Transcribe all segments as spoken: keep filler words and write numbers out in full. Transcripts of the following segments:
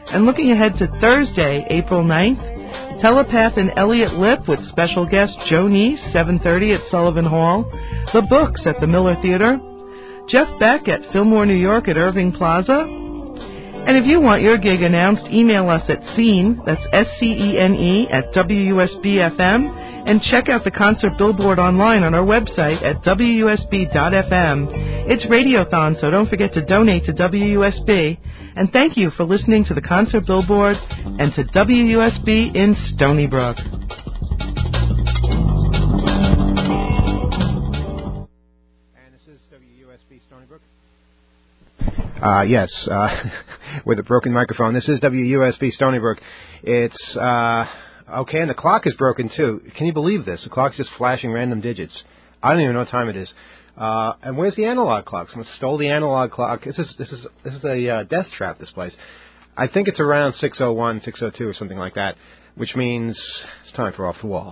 And looking ahead to Thursday, April ninth, Telepath and Elliot Lip with special guest Joe Neese, seven thirty at Sullivan Hall. The Books at the Miller Theater. Jeff Beck at Fillmore, New York at Irving Plaza. And if you want your gig announced, email us at scene, that's S C E N E, at W U S B F M, and check out the concert billboard online on our website at W U S B dot F M. It's Radiothon, so don't forget to donate to W U S B. And thank you for listening to the concert billboard and to W U S B in Stony Brook. And this is W U S B Stony Brook. Uh, yes, uh, with a broken microphone. This is W U S B Stony Brook. It's, uh, okay, and the clock is broken, too. Can you believe this? The clock's just flashing random digits. I don't even know what time it is. Uh, and where's the analog clock? Someone stole the analog clock. This is, this is, this is a uh, death trap, this place. I think it's around six oh one, six oh two or something like that, which means it's time for Off the Wall.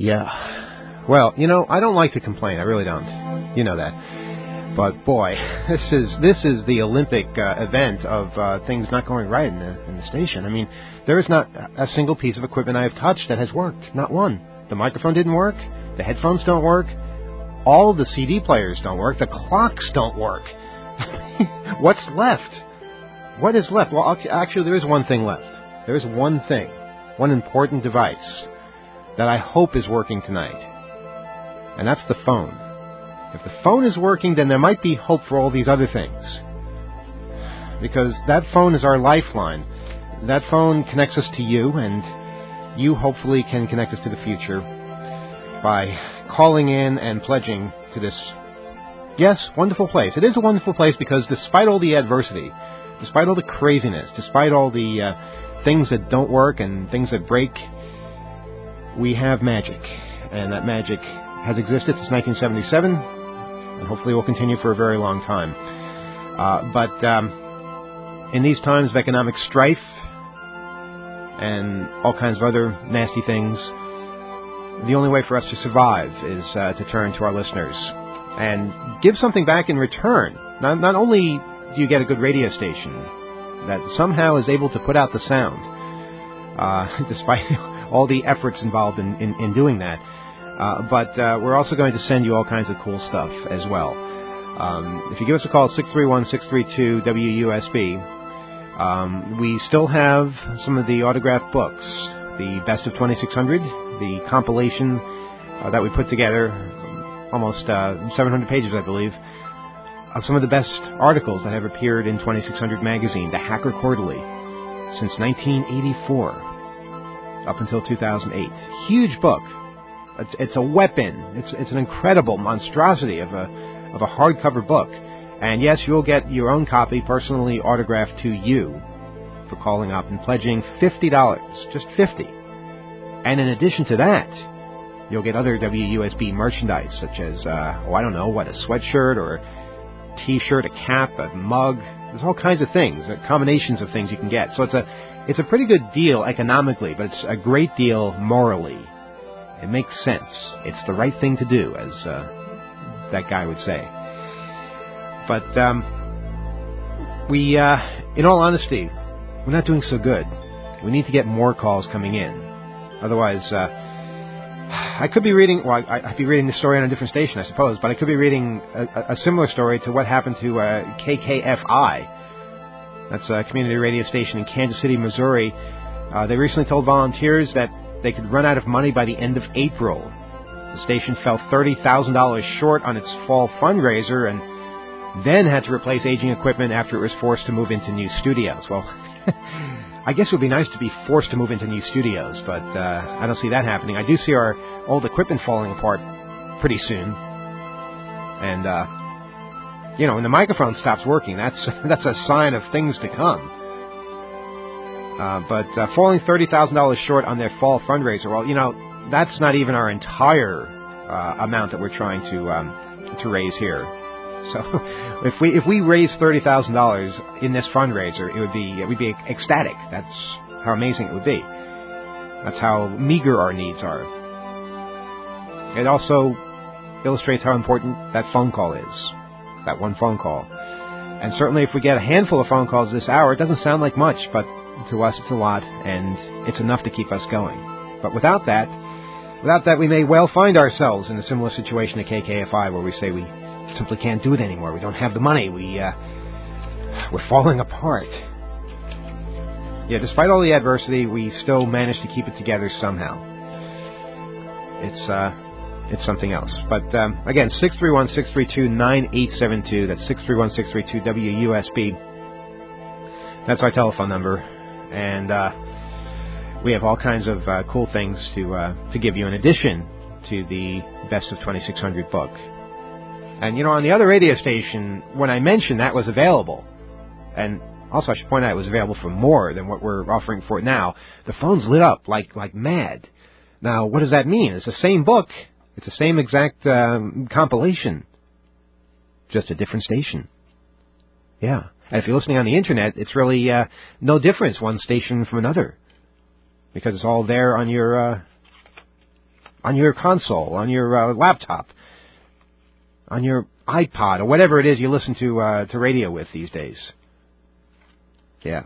Yeah. Well, you know, I don't like to complain. I really don't. You know that. But boy, this is this is the Olympic uh, event of uh, things not going right in the, in the station. I mean, there is not a single piece of equipment I have touched that has worked. Not one. The microphone didn't work. The headphones don't work. All the C D players don't work. The clocks don't work. What's left? What is left? Well, actually, there is one thing left. There is one thing, one important device that I hope is working tonight, and that's the phone. If the phone is working, then there might be hope for all these other things. Because that phone is our lifeline. That phone connects us to you, and you hopefully can connect us to the future by calling in and pledging to this, yes, wonderful place. It is a wonderful place because despite all the adversity, despite all the craziness, despite all the uh, things that don't work and things that break, we have magic. And that magic has existed since nineteen seventy-seven. And hopefully will continue for a very long time. Uh, but um, in these times of economic strife and all kinds of other nasty things, the only way for us to survive is uh, to turn to our listeners and give something back in return. Not, not only do you get a good radio station that somehow is able to put out the sound, uh, despite all the efforts involved in, in, in doing that, Uh, but uh, we're also going to send you all kinds of cool stuff as well. Um, if you give us a call at six three one, six three two, W U S B, um, we still have some of the autographed books, the Best of twenty-six hundred, the compilation uh, that we put together, almost uh, seven hundred pages, I believe, of some of the best articles that have appeared in twenty-six hundred magazine, the Hacker Quarterly, since nineteen eighty-four up until two thousand eight. Huge book. It's, it's a weapon. It's it's an incredible monstrosity of a of a hardcover book. And yes, you'll get your own copy personally autographed to you for calling up and pledging fifty dollars, just fifty. And in addition to that, you'll get other W U S B merchandise such as uh, oh I don't know what a sweatshirt or a T-shirt, a cap, a mug. There's all kinds of things, combinations of things you can get. So it's a it's a pretty good deal economically, but it's a great deal morally. It makes sense. It's the right thing to do, as uh, that guy would say. But um, we, uh, in all honesty, we're not doing so good. We need to get more calls coming in. Otherwise, uh, I could be reading, well, I, I'd be reading the story on a different station, I suppose, but I could be reading a, a similar story to what happened to uh, K K F I. That's a community radio station in Kansas City, Missouri. Uh, they recently told volunteers that they could run out of money by the end of April. The station fell thirty thousand dollars short on its fall fundraiser and then had to replace aging equipment after it was forced to move into new studios. Well, I guess it would be nice to be forced to move into new studios, but uh, I don't see that happening. I do see our old equipment falling apart pretty soon. And, uh, you know, when the microphone stops working, that's that's a sign of things to come. Uh, but uh, falling thirty thousand dollars short on their fall fundraiser, well, you know, that's not even our entire uh, amount that we're trying to um, to raise here. So if we if we raise thirty thousand dollars in this fundraiser, it would be we'd be ecstatic. That's how amazing it would be. That's how meager our needs are. It also illustrates how important that phone call is, that one phone call. And certainly if we get a handful of phone calls this hour, it doesn't sound like much, but to us, it's a lot, and it's enough to keep us going. But without that, without that, we may well find ourselves in a similar situation to K K F I, where we say we simply can't do it anymore. We don't have the money. We uh, we're falling apart. Yeah, despite all the adversity, we still manage to keep it together somehow. It's uh, it's something else. But um, again, six three one, six three two, nine eight seven two. That's six three one, six three two, W U S B. That's our telephone number. And uh, we have all kinds of uh, cool things to uh, to give you in addition to the Best of twenty-six hundred book. And, you know, on the other radio station, when I mentioned that was available, and also I should point out it was available for more than what we're offering for it now, the phones lit up like like mad. Now, what does that mean? It's the same book. It's the same exact um, compilation. Just a different station. Yeah. And if you're listening on the Internet, it's really uh, no difference one station from another, because it's all there on your uh, on your console, on your uh, laptop, on your iPod, or whatever it is you listen to uh, to radio with these days. Yeah.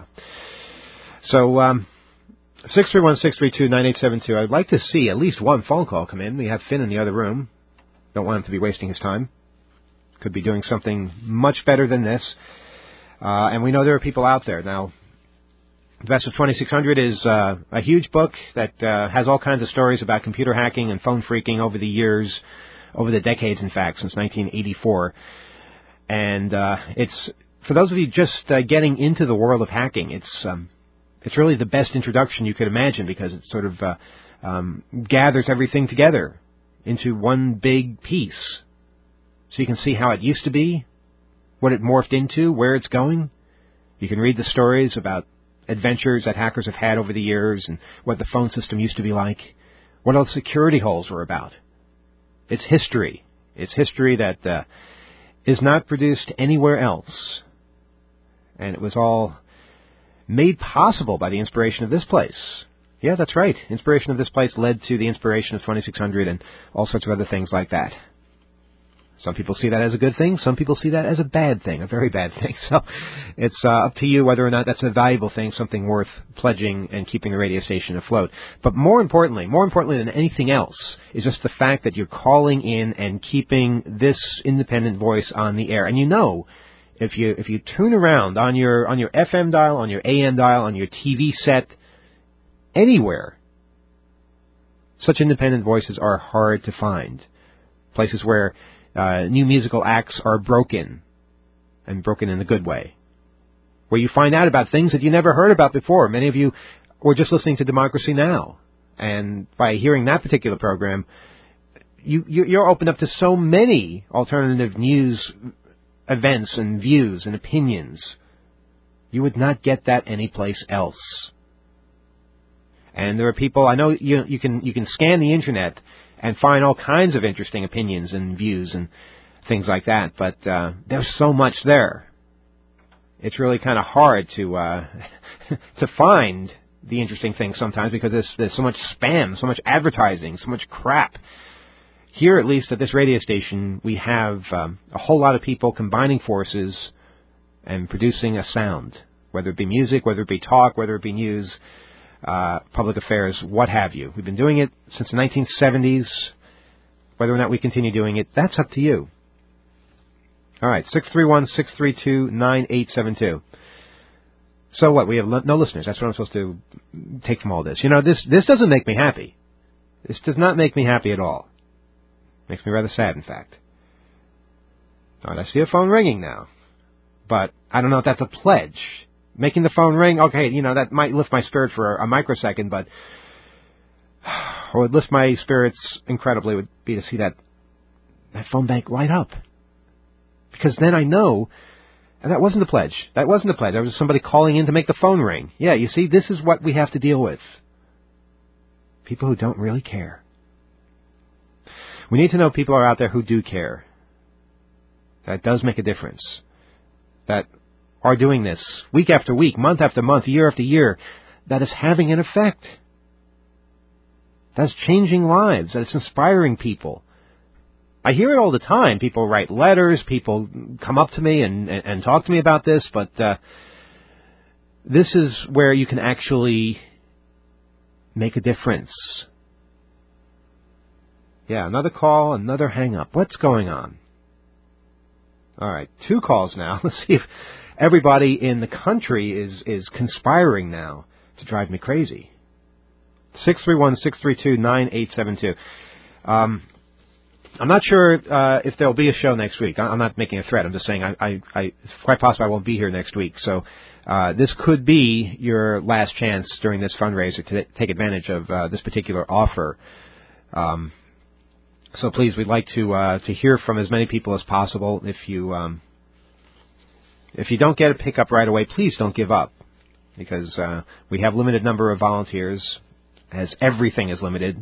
So, um, six three one, six three two, nine eight seven two. I'd like to see at least one phone call come in. We have Finn in the other room. Don't want him to be wasting his time. Could be doing something much better than this. Uh, and we know there are people out there. Now, The Best of twenty-six hundred is uh, a huge book that uh, has all kinds of stories about computer hacking and phone phreaking over the years, over the decades, in fact, since nineteen eighty-four. And uh, it's, for those of you just uh, getting into the world of hacking, it's um, it's really the best introduction you could imagine, because it sort of uh, um, gathers everything together into one big piece. So you can see how it used to be, what it morphed into, where it's going. You can read the stories about adventures that hackers have had over the years and what the phone system used to be like, what all the security holes were about. It's history. It's history that uh, is not produced anywhere else. And it was all made possible by the inspiration of this place. Yeah, that's right. Inspiration of this place led to the inspiration of twenty-six hundred and all sorts of other things like that. Some people see that as a good thing. Some people see that as a bad thing, a very bad thing. So it's uh, up to you whether or not that's a valuable thing, something worth pledging and keeping the radio station afloat. But more importantly, more importantly than anything else, is just the fact that you're calling in and keeping this independent voice on the air. And you know, if you if you tune around on your on your F M dial, on your A M dial, on your T V set, anywhere, such independent voices are hard to find. Places where Uh, new musical acts are broken, and broken in a good way, where you find out about things that you never heard about before. Many of you were just listening to Democracy Now!, and by hearing that particular program, you, you're opened up to so many alternative news events and views and opinions. You would not get that anyplace else. And there are people, I know you, you can you can scan the internet and find all kinds of interesting opinions and views and things like that. But uh, there's so much there. It's really kind of hard to uh, to find the interesting things sometimes, because there's, there's so much spam, so much advertising, so much crap. Here, at least at this radio station, we have um, a whole lot of people combining forces and producing a sound, whether it be music, whether it be talk, whether it be news, Uh, public affairs, what have you. We've been doing it since the nineteen seventies. Whether or not we continue doing it, that's up to you. All right, six three one, six three two, nine eight seven two. So what? We have no listeners. That's what I'm supposed to take from all this. You know, this this doesn't make me happy. This does not make me happy at all. Makes me rather sad, in fact. All right, I see a phone ringing now. But I don't know if that's a pledge. Making the phone ring, okay, you know, that might lift my spirit for a microsecond, but what would lift my spirits incredibly would be to see that that phone bank light up. Because then I know, and that wasn't a pledge. That wasn't a pledge. That was somebody calling in to make the phone ring. Yeah, you see, this is what we have to deal with. People who don't really care. We need to know people are out there who do care. That does make a difference. That are doing this week after week, month after month, year after year, that is having an effect. That's changing lives. That it's inspiring people. I hear it all the time. People write letters. People come up to me and, and, and talk to me about this. But uh, this is where you can actually make a difference. Yeah, another call, another hang-up. What's going on? All right, two calls now. Let's see if everybody in the country is, is conspiring now to drive me crazy. six three one, six three two, nine eight seven two. Um, I'm not sure uh, if there'll be a show next week. I'm not making a threat. I'm just saying I, I, I, it's quite possible I won't be here next week. So uh, this could be your last chance during this fundraiser to take advantage of uh, this particular offer. Um, so please, we'd like to uh, to hear from as many people as possible. If you um, if you don't get a pickup right away, please don't give up, because uh, we have limited number of volunteers, as everything is limited.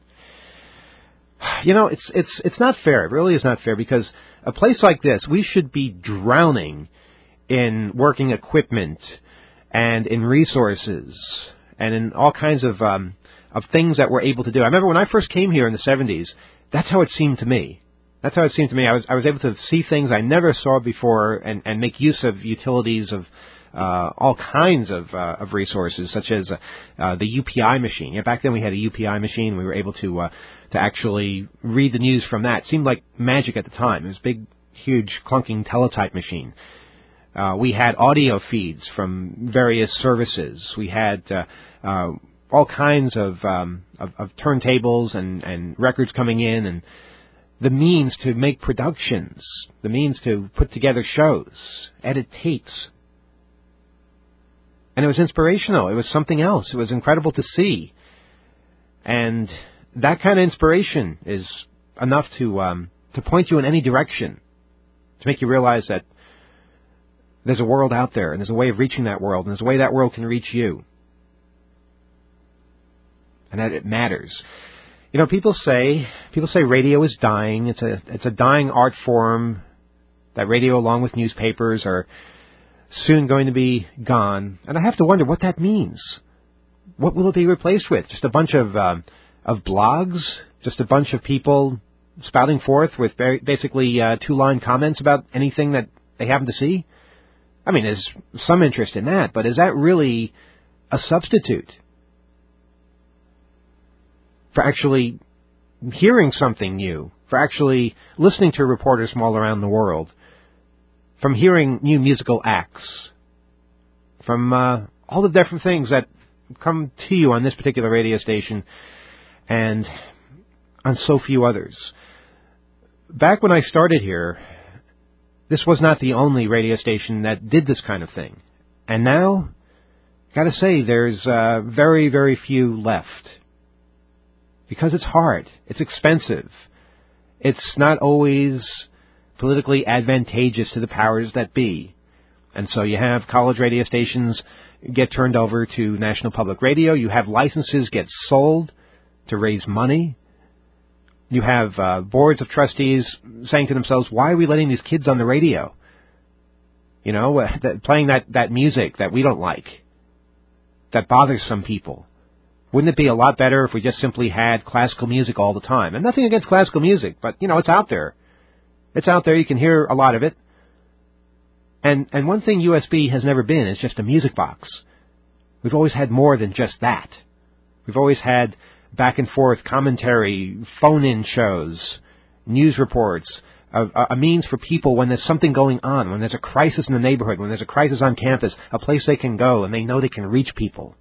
You know, it's it's it's not fair. It really is not fair, because a place like this, we should be drowning in working equipment and in resources and in all kinds of um, of things that we're able to do. I remember when I first came here in the seventies, that's how it seemed to me. That's how it seemed to me. I was I was able to see things I never saw before and, and make use of utilities of uh, all kinds of uh, of resources, such as uh, uh, the U P I machine. Yeah, back then we had a U P I machine. We were able to uh, to actually read the news from that. It seemed like magic at the time. It was a big, huge, clunking teletype machine. Uh, we had audio feeds from various services. We had uh, uh, all kinds of, um, of of turntables and, and records coming in, and the means to make productions, the means to put together shows, edit tapes. And it was inspirational. It was something else. It was incredible to see. And that kind of inspiration is enough to um, to point you in any direction, to make you realize that there's a world out there, and there's a way of reaching that world, and there's a way that world can reach you. And that it matters. You know, people say people say radio is dying. It's a it's a dying art form. That radio, along with newspapers, are soon going to be gone. And I have to wonder what that means. What will it be replaced with? Just a bunch of um, of blogs? Just a bunch of people spouting forth with very, basically uh, two-line comments about anything that they happen to see? I mean, there's some interest in that, but is that really a substitute for actually hearing something new, for actually listening to reporters from all around the world, from hearing new musical acts, from uh, all the different things that come to you on this particular radio station and on so few others? Back when I started here, this was not the only radio station that did this kind of thing. And now, gotta say, there's uh, very, very few left. Because it's hard. It's expensive. It's not always politically advantageous to the powers that be. And so you have college radio stations get turned over to National Public Radio. You have licenses get sold to raise money. You have uh, boards of trustees saying to themselves, why are we letting these kids on the radio? You know, uh, that, playing that, that music that we don't like, that bothers some people. Wouldn't it be a lot better if we just simply had classical music all the time? And nothing against classical music, but, you know, it's out there. It's out there. You can hear a lot of it. And and one thing U S B has never been is just a music box. We've always had more than just that. We've always had back and forth commentary, phone-in shows, news reports, a, a means for people when there's something going on, when there's a crisis in the neighborhood, when there's a crisis on campus, a place they can go and they know they can reach people.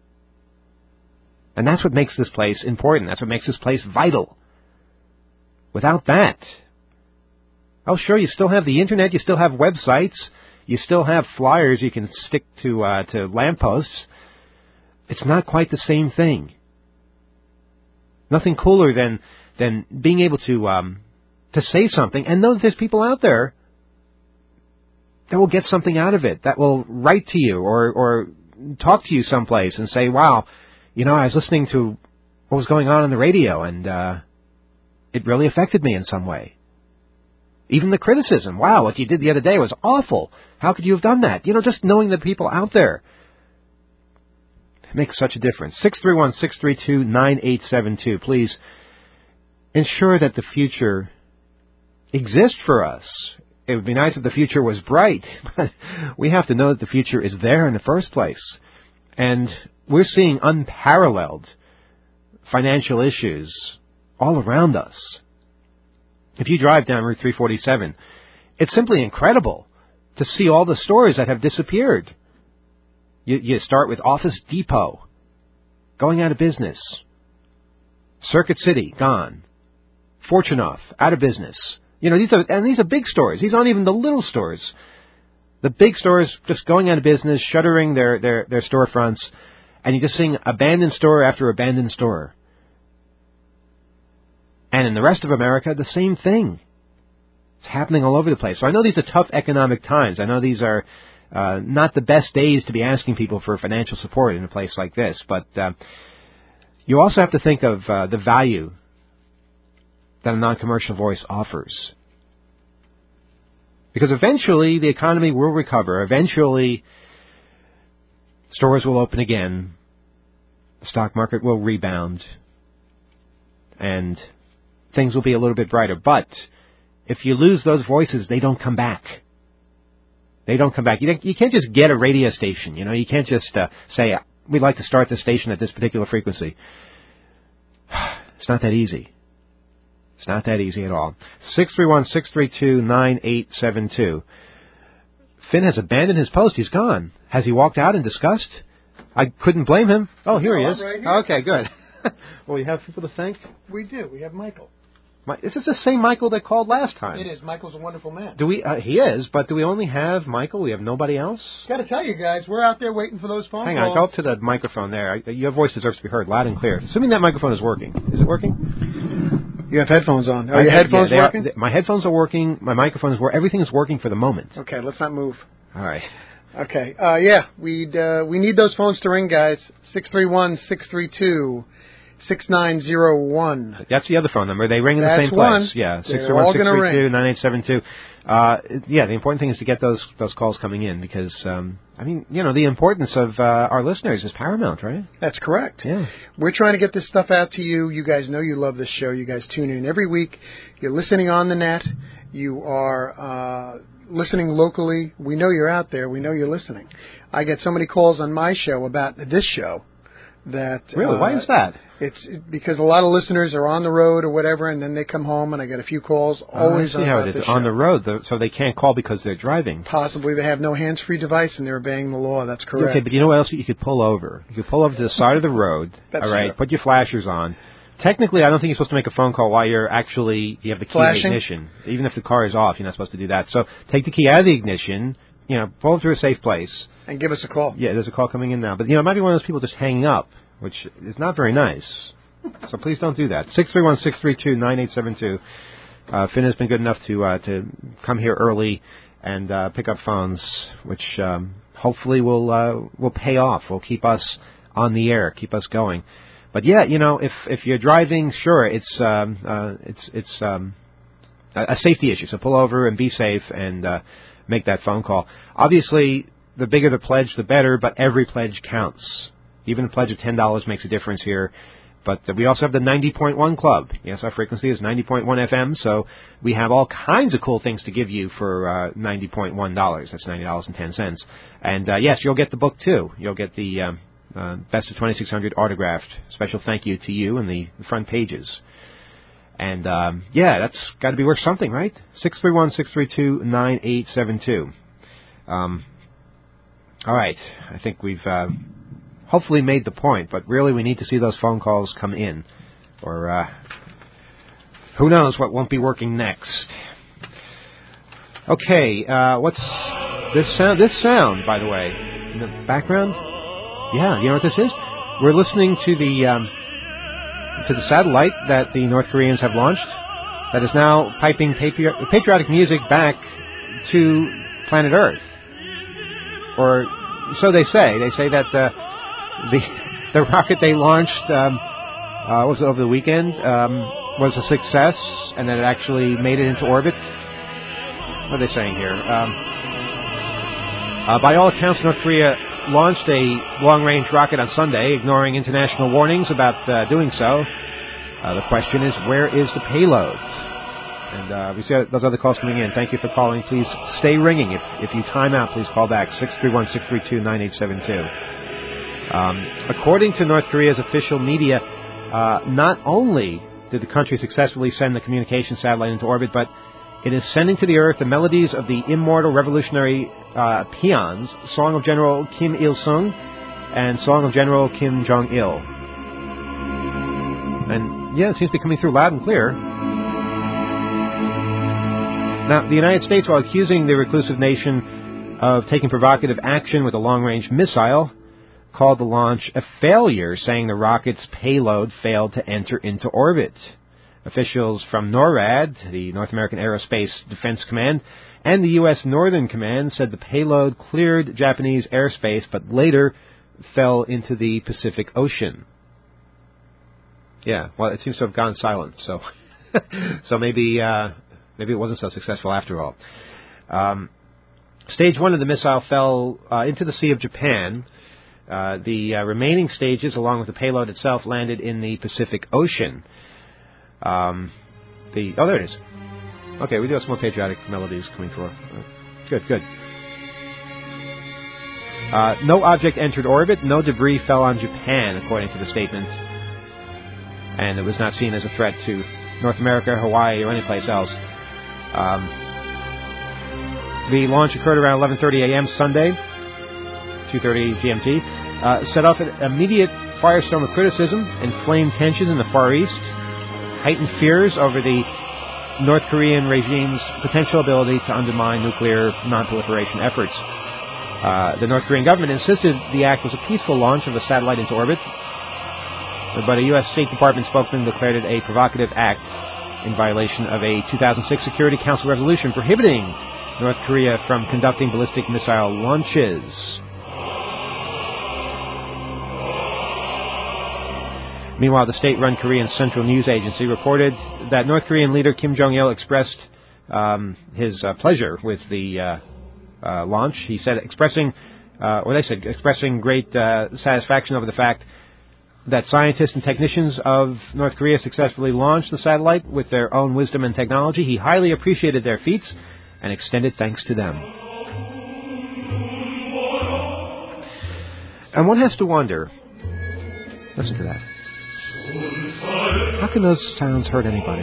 And that's what makes this place important. That's what makes this place vital. Without that, oh, sure, you still have the internet, you still have websites, you still have flyers you can stick to uh, to lampposts. It's not quite the same thing. Nothing cooler than than being able to um, to say something and know that there's people out there that will get something out of it, that will write to you or or talk to you someplace and say, wow, you know, I was listening to what was going on on the radio and uh, it really affected me in some way. Even the criticism, wow, what you did the other day was awful. How could you have done that? You know, just knowing the people out there makes such a difference. six three one, six three two, nine eight seven two. Please ensure that the future exists for us. It would be nice if the future was bright, but we have to know that the future is there in the first place. And we're seeing unparalleled financial issues all around us. If you drive down Route three forty-seven, it's simply incredible to see all the stores that have disappeared. You, you start with Office Depot, going out of business. Circuit City, gone. Fortunoff, out of business. You know, these are, and these are big stores. These aren't even the little stores. The big stores just going out of business, shuttering their, their, their storefronts, and you're just seeing abandoned store after abandoned store. And in the rest of America, the same thing. It's happening all over the place. So I know these are tough economic times. I know these are uh, not the best days to be asking people for financial support in a place like this. But uh, you also have to think of uh, the value that a non-commercial voice offers. Because eventually the economy will recover. Eventually stores will open again. the stock market will rebound, and things will be a little bit brighter. But if you lose those voices, they don't come back. They don't come back. You, you can't just get a radio station. You know, you can't just uh, say, we'd like to start the station at this particular frequency. It's not that easy. It's not that easy at all. six three one, six three two, nine eight seven two. Finn has abandoned his post. He's gone. Has he walked out in disgust? I couldn't blame him. Oh, here he is. Right here. Okay, good. Well, we have people to thank? We do. We have Michael. My, is this the same Michael that called last time? It is. Michael's a wonderful man. Do we? Uh, he is, but do we only have Michael? We have nobody else? Got to tell you guys, we're out there waiting for those phone Hang calls. on, go up to the microphone there. I, your voice deserves to be heard loud and clear. Assuming that microphone is working. Is it working? You have headphones on. Are my your head, headphones yeah, working? Are, my headphones are working. My microphone is working. Everything is working for the moment. Okay, let's not move. All right. Okay. Uh, yeah, we'd uh, we need those phones to ring, guys. Six three one, six three two, six nine zero one. That's the other phone number. They ring in That's the same one. place. Yeah, They're six three one, all six gonna three two, ring. nine eight seven two. Uh, yeah, the important thing is to get those those calls coming in because, um, I mean, you know, the importance of uh, our listeners is paramount, right? That's correct. Yeah. We're trying to get this stuff out to you. You guys know you love this show. You guys tune in every week. You're listening on the net. You are uh, listening locally. We know you're out there. We know you're listening. I get so many calls on my show about this show that... Really? Uh, Why is that? It's because a lot of listeners are on the road or whatever, and then they come home, and I get a few calls always oh, I see how about it this is. On show. the road, though, so they can't call because they're driving. Possibly they have no hands-free device, and they're obeying the law. That's correct. Okay, but you know what else? You could pull over. You could pull over to the side of the road, That's all right, true. put your flashers on. Technically, I don't think you're supposed to make a phone call while you're actually, you have the key Flashing? in the ignition. Even if the car is off, you're not supposed to do that. So take the key out of the ignition, you know, pull it to a safe place. And give us a call. Yeah, there's a call coming in now. But, you know, it might be one of those people just hanging up, which is not very nice. So please don't do that. six three one, six three two, nine eight seven two. Uh, Finn has been good enough to uh, to come here early and uh, pick up phones, which um, hopefully will uh, will pay off. Will keep us on the air, keep us going. But yeah, you know, if if you're driving, sure, it's um, uh, it's it's um, a, a safety issue. So pull over and be safe and uh, make that phone call. Obviously, the bigger the pledge, the better. But every pledge counts. Even a pledge of ten dollars makes a difference here. But we also have the ninety point one Club. Yes, our frequency is ninety point one F M, so we have all kinds of cool things to give you for uh, ninety point one dollars. That's ninety dollars and ten cents. And, uh, yes, you'll get the book, too. You'll get the um, uh, Best of twenty-six hundred autographed. Special thank you to you in the front pages. And, um, yeah, that's got to be worth something, right? six three one, six three two, nine eight seven two. Um, all right. I think we've... Uh, hopefully made the point, but really we need to see those phone calls come in. Or uh, who knows what won't be working next. Okay, uh, what's this sound? This sound, by the way, in the background? Yeah, you know what this is? We're listening to the um, to the satellite that the North Koreans have launched that is now piping patri- patriotic music back to planet Earth. Or so they say. They say that... Uh, The the rocket they launched um, uh, was it over the weekend um, was a success, and that it actually made it into orbit. What are they saying here? Um, uh, by all accounts, North Korea launched a long-range rocket on Sunday, ignoring international warnings about uh, doing so. Uh, the question is, where is the payload? And uh, we see those other calls coming in. Thank you for calling. Please stay ringing. If if you time out, please call back six three one, six three two, nine eight seven two. Um, according to North Korea's official media, uh, not only did the country successfully send the communication satellite into orbit, but it is sending to the Earth the melodies of the immortal revolutionary uh, peons, Song of General Kim Il-sung and Song of General Kim Jong-il. And, yeah, it seems to be coming through loud and clear. Now, the United States, while accusing the reclusive nation of taking provocative action with a long-range missile, called the launch a failure, saying the rocket's payload failed to enter into orbit. Officials from NORAD, the North American Aerospace Defense Command, and the U S Northern Command said the payload cleared Japanese airspace, but later fell into the Pacific Ocean. Yeah, well, it seems to have gone silent, so so maybe uh, maybe it wasn't so successful after all. Um, stage one of the missile fell uh, into the Sea of Japan. Uh, the uh, remaining stages, along with the payload itself, landed in the Pacific Ocean. Um, the oh, there it is. Okay, we do have some more patriotic melodies coming through. Uh, good, good. Uh, no object entered orbit. No debris fell on Japan, according to the statement. And it was not seen as a threat to North America, Hawaii, or any place else. Um, the launch occurred around eleven thirty a.m. Sunday, two thirty G M T. Uh, set off an immediate firestorm of criticism, inflamed tensions in the Far East, heightened fears over the North Korean regime's potential ability to undermine nuclear non-proliferation efforts. Uh, the North Korean government insisted the act was a peaceful launch of a satellite into orbit, but a U S State Department spokesman declared it a provocative act in violation of a two thousand six Security Council resolution prohibiting North Korea from conducting ballistic missile launches. Meanwhile, the state-run Korean Central News Agency reported that North Korean leader Kim Jong-il expressed um, his uh, pleasure with the uh, uh, launch. He said, expressing, uh, or they said, expressing great uh, satisfaction over the fact that scientists and technicians of North Korea successfully launched the satellite with their own wisdom and technology. He highly appreciated their feats and extended thanks to them. And one has to wonder, listen to that. How can those sounds hurt anybody?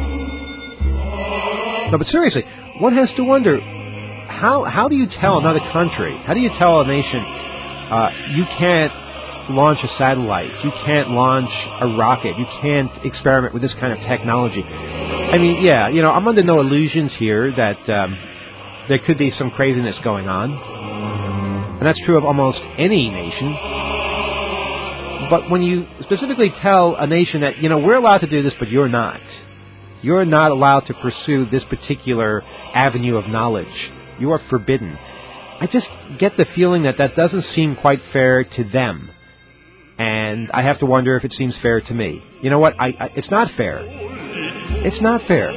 No, but seriously, one has to wonder, how how do you tell another country, how do you tell a nation, uh, you can't launch a satellite, you can't launch a rocket, you can't experiment with this kind of technology? I mean, yeah, you know, I'm under no illusions here that um, there could be some craziness going on. And that's true of almost any nation. But when you specifically tell a nation that, you know, we're allowed to do this, but you're not. You're not allowed to pursue this particular avenue of knowledge. You are forbidden. I just get the feeling that that doesn't seem quite fair to them. And I have to wonder if it seems fair to me. You know what? I, I, it's not fair. It's not fair.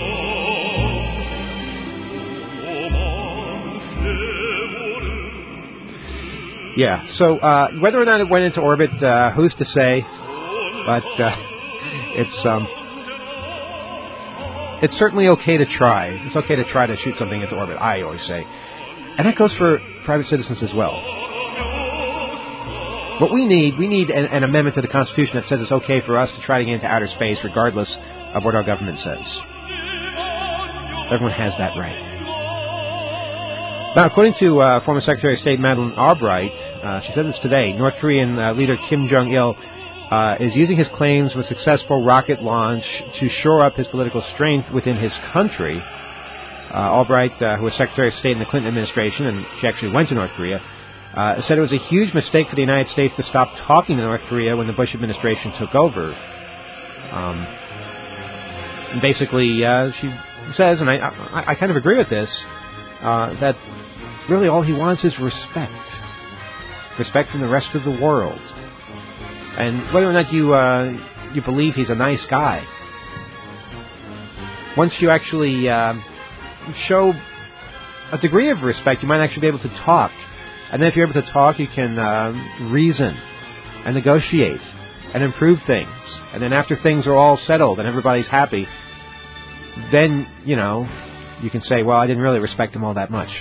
Yeah, so uh, whether or not it went into orbit, uh, who's to say? But uh, it's um, it's certainly okay to try. It's okay to try to shoot something into orbit, I always say. And that goes for private citizens as well. What we need, we need an, an amendment to the Constitution that says it's okay for us to try to get into outer space regardless of what our government says. Everyone has that right. Now, according to uh, former Secretary of State Madeleine Albright, uh, she said this today, North Korean uh, leader Kim Jong-il uh, is using his claims of a successful rocket launch to shore up his political strength within his country. Uh, Albright, uh, who was Secretary of State in the Clinton administration, and she actually went to North Korea, uh, said it was a huge mistake for the United States to stop talking to North Korea when the Bush administration took over. Um, basically, uh, she says, and I, I, I kind of agree with this, uh, that really all he wants is respect. Respect from the rest of the world. And whether or not you uh, you believe he's a nice guy, once you actually uh, show a degree of respect, you might actually be able to talk. And then if you're able to talk, you can uh, reason and negotiate and improve things. And then after things are all settled and everybody's happy, then, you know, you can say, well, I didn't really respect him all that much.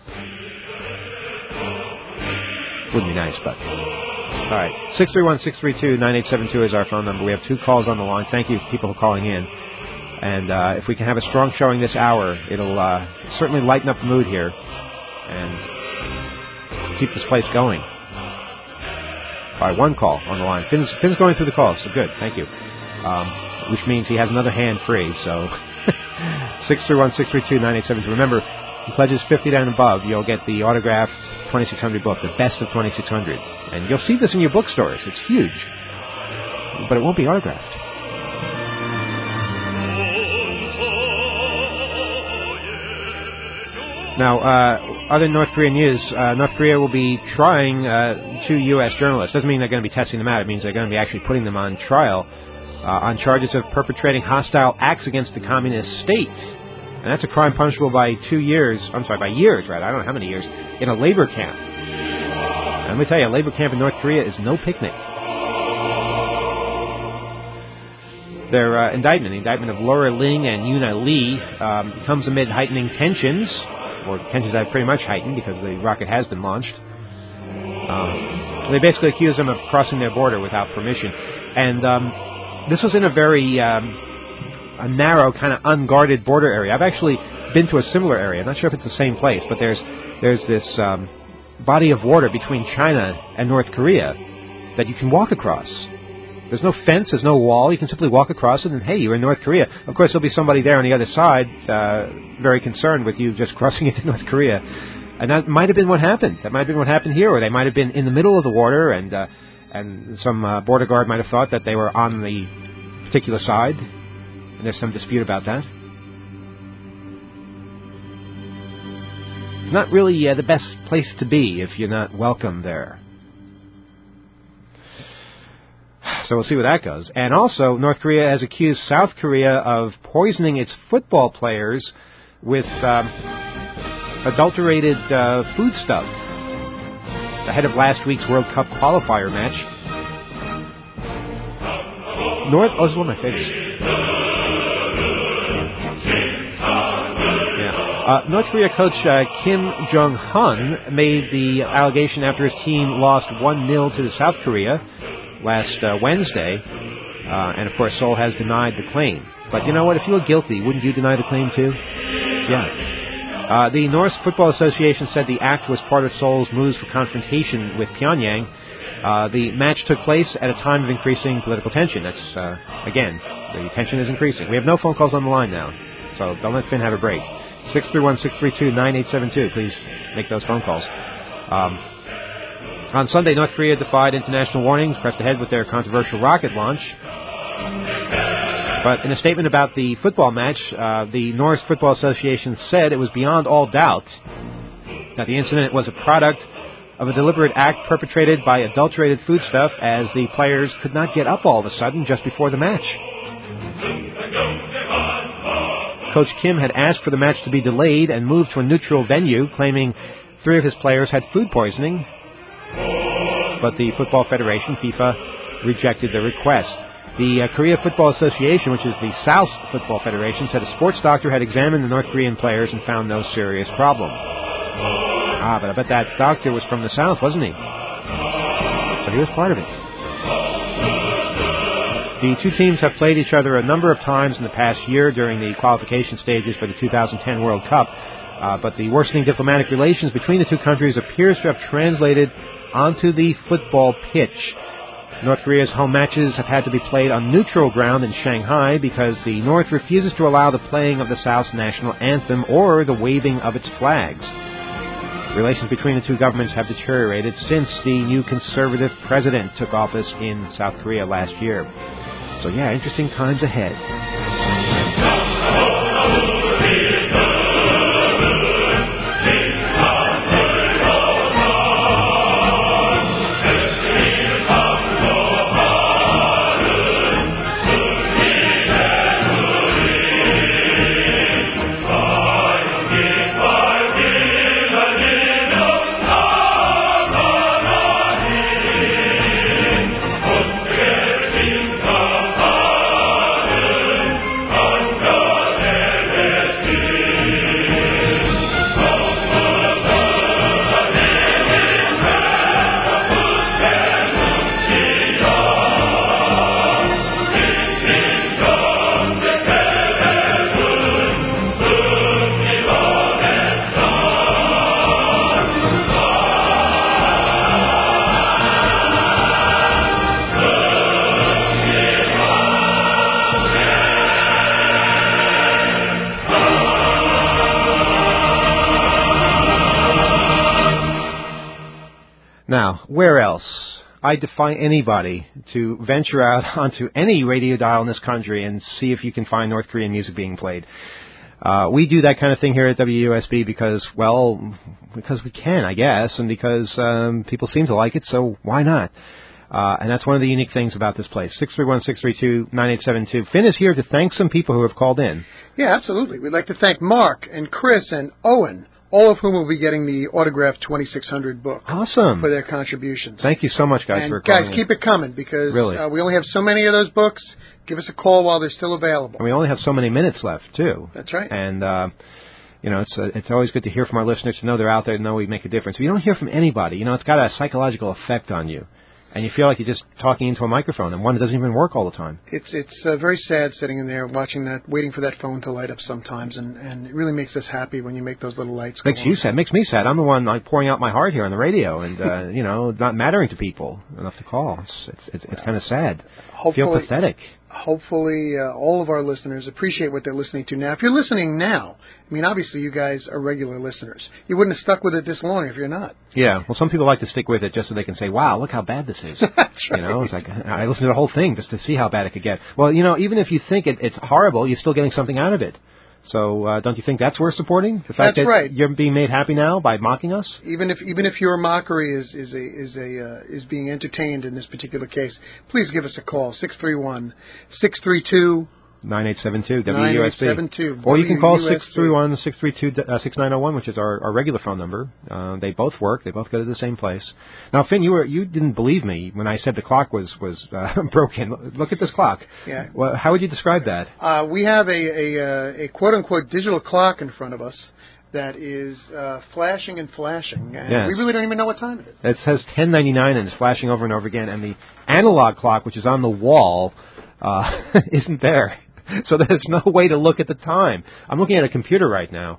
Wouldn't be nice, but... All right. six three one, six three two, nine eight seven two is our phone number. We have two calls on the line. Thank you, people calling in. And uh, if we can have a strong showing this hour, it'll uh, certainly lighten up the mood here and keep this place going. By one call on the line. Finn's, Finn's going through the calls, so good. Thank you. Um, which means he has another hand free, so... six three one, six three two, nine eight seven two. Remember, he pledges fifty dollars and above, you'll get the autographed twenty-six hundred book, the best of twenty-six hundred. And you'll see this in your bookstores. It's huge. But it won't be autographed. Now, uh, other North Korean news, uh, North Korea will be trying uh, two U S journalists. Doesn't mean they're going to be testing them out. It means they're going to be actually putting them on trial uh, on charges of perpetrating hostile acts against the communist state. And that's a crime punishable by two years, I'm sorry, by years, right? I don't know how many years, in a labor camp. And Let me tell you, a labor camp in North Korea is no picnic. Their uh, indictment, the indictment of Laura Ling and Yuna Lee, um, comes amid heightening tensions, or tensions that have pretty much heightened because the rocket has been launched. Um, they basically accuse them of crossing their border without permission. And um, this was in a very um, a narrow, kind of unguarded border area. I've actually been to a similar area. I'm not sure if it's the same place, but there's there's this um, body of water between China and North Korea that you can walk across. There's no fence, there's no wall. You can simply walk across it, and hey, you're in North Korea. Of course, there'll be somebody there on the other side uh, very concerned with you just crossing into North Korea. And that might have been what happened. That might have been what happened here, or they might have been in the middle of the water, and uh, and some uh, border guard might have thought that they were on the particular side, and there's some dispute about that. It's not really uh, the best place to be if you're not welcome there. So we'll see where that goes. And also, North Korea has accused South Korea of poisoning its football players with um, adulterated uh, food stuff ahead of last week's World Cup qualifier match. North, oh, this is one of my favorites. Yeah. Uh, North Korea coach uh, Kim Jong-un made the allegation after his team lost one nil to South Korea last uh, Wednesday, uh, and of course Seoul has denied the claim. But you know what? If you were guilty, wouldn't you deny the claim too? Yeah. Uh, the North Football Association said the act was part of Seoul's moves for confrontation with Pyongyang. Uh, the match took place at a time of increasing political tension. That's, uh, again, the tension is increasing. We have no phone calls on the line now, so don't let Finn have a break. six three one, six three two, nine eight seven two. Please make those phone calls. Um, On Sunday, North Korea defied international warnings, pressed ahead with their controversial rocket launch. But in a statement about the football match, uh, the North Football Association said it was beyond all doubt that the incident was a product of a deliberate act perpetrated by adulterated foodstuff, as the players could not get up all of a sudden just before the match. Coach Kim had asked for the match to be delayed and moved to a neutral venue, claiming three of his players had food poisoning. But the Football Federation, FIFA, rejected the request. The uh, Korea Football Association, which is the South Football Federation, said a sports doctor had examined the North Korean players and found no serious problem. Ah, but I bet that doctor was from the South, wasn't he? So he was part of it. The two teams have played each other a number of times in the past year during the qualification stages for the two thousand ten World Cup, uh, but the worsening diplomatic relations between the two countries appears to have translated onto the football pitch. North Korea's home matches have had to be played on neutral ground in Shanghai because the North refuses to allow the playing of the South's national anthem or the waving of its flags. Relations between the two governments have deteriorated since the new conservative president took office in South Korea last year. So yeah, interesting times ahead. Now, where else? I defy anybody to venture out onto any radio dial in this country and see if you can find North Korean music being played. Uh, we do that kind of thing here at W U S B because, well, because we can, I guess, and because um, people seem to like it, so why not? Uh, and that's one of the unique things about this place. six three one, six three two, nine eight seven two. Finn is here to thank some people who have called in. Yeah, absolutely. We'd like to thank Mark and Chris and Owen, all of whom will be getting the autographed twenty-six hundred book. Awesome. For their contributions. Thank you so much, guys, and for guys, calling keep in. it coming, because really? uh, we only have so many of those books. Give us a call while they're still available. And we only have so many minutes left, too. That's right. And, uh, you know, it's uh, it's always good to hear from our listeners, to know they're out there, to know we make a difference. If you don't hear from anybody, you know, it's got a psychological effect on you. And you feel like you're just talking into a microphone, and one that doesn't even work all the time. It's it's uh, very sad sitting in there watching that, waiting for that phone to light up sometimes, and, and it really makes us happy when you make those little lights go Makes on. you sad. Makes me sad. I'm the one like pouring out my heart here on the radio, and uh, you know, not mattering to people enough to call. It's it's it's, it's kind of sad. Hopefully, feel pathetic. Hopefully, uh, all of our listeners appreciate what they're listening to now. If you're listening now, I mean, obviously you guys are regular listeners. You wouldn't have stuck with it this long if you're not. Yeah. Well, some people like to stick with it just so they can say, "Wow, look how bad this is." That's right. You know, it's like I listened to the whole thing just to see how bad it could get. Well, you know, even if you think it, it's horrible, you're still getting something out of it. So uh, don't you think that's worth supporting? The fact That's that right. You're being made happy now by mocking us? Even if even if your mockery is is a is a uh, is being entertained in this particular case, please give us a call, six three one, six three two nine eight seven two W U S B. nine eight seven two Or you can call W U S B. six three one, six three two, six nine zero one, which is our, our regular phone number. Uh, they both work. They both go to the same place. Now, Finn, you were you didn't believe me when I said the clock was was uh, broken. Look at this clock. Yeah. Well, how would you describe that? Uh, we have a a, uh, a quote unquote digital clock in front of us that is uh, flashing and flashing, and yes. we really don't even know what time it is. It says ten ninety-nine and it's flashing over and over again, and the analog clock, which is on the wall, uh, isn't there. So there's no way to look at the time. I'm looking at a computer right now,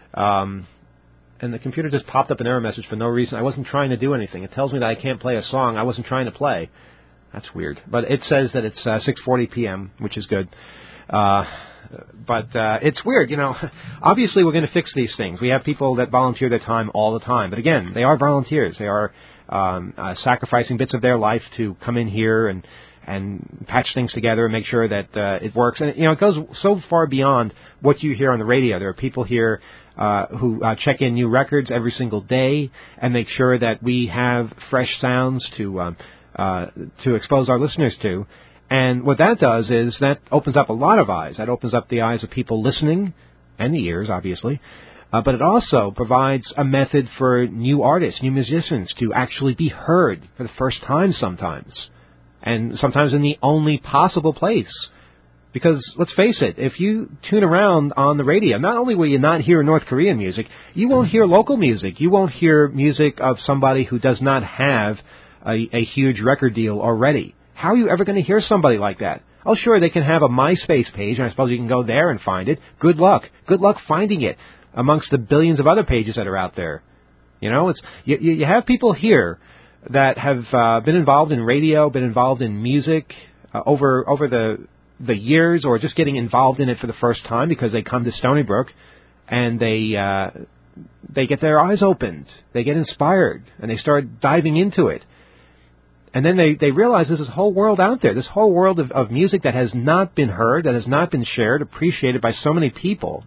um, and the computer just popped up an error message for no reason. I wasn't trying to do anything. It tells me that I can't play a song I wasn't trying to play. That's weird. But it says that it's uh, six forty p.m., which is good. Uh, but uh, it's weird, you know. Obviously, we're going to fix these things. We have people that volunteer their time all the time. But again, they are volunteers. They are um, uh, sacrificing bits of their life to come in here and and patch things together and make sure that uh, it works. And, you know, it goes so far beyond what you hear on the radio. There are people here uh, who uh, check in new records every single day and make sure that we have fresh sounds to um, uh, to expose our listeners to. And what that does is that opens up a lot of eyes. That opens up the eyes of people listening, and the ears, obviously. Uh, but it also provides a method for new artists, new musicians to actually be heard for the first time sometimes. And sometimes in the only possible place. Because, let's face it, if you tune around on the radio, not only will you not hear North Korean music, you won't hear local music. You won't hear music of somebody who does not have a, a huge record deal already. How are you ever going to hear somebody like that? Oh, sure, they can have a MySpace page, and I suppose you can go there and find it. Good luck. Good luck finding it amongst the billions of other pages that are out there. You know, it's you, you have people here that have uh, been involved in radio, been involved in music uh, over over the the years, or just getting involved in it for the first time because they come to Stony Brook and they uh, they get their eyes opened, they get inspired, and they start diving into it. And then they, they realize there's this whole world out there, this whole world of, of music that has not been heard, that has not been shared, appreciated by so many people.